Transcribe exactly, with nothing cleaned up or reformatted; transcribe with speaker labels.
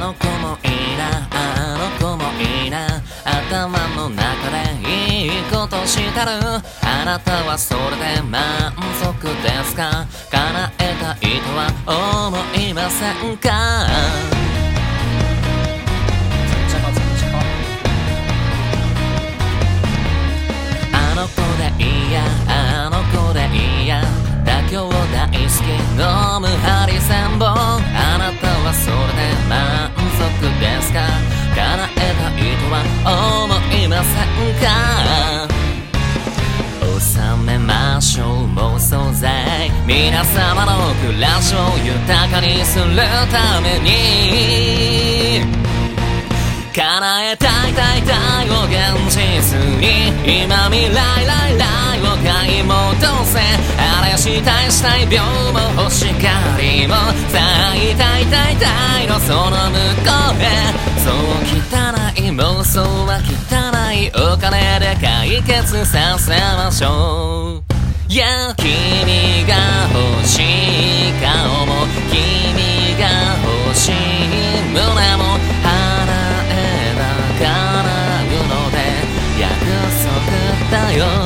Speaker 1: の子もいいな、あの子もいいな、頭の中でいいことしてる。あなたはそれで満足ですか？叶えたいとは思いませんか？あの子でいいや、あの子でいいや、妥協大好き飲むハリセンボン。あなたはそれで満足ですか？叶えたいとは思いませんか？収めましょう妄想剤、皆様の暮らしを豊かにするために叶えたいたいたいを現実に、今未来来来を買い戻せ。あれしたいしたい病も欲しがりも、さあ痛い痛い痛いのその向こうへ。そう汚い妄想は汚いお金で解決させましょう。いや君が欲しい顔も君が欲しい胸も叶えながらうので約束だよ。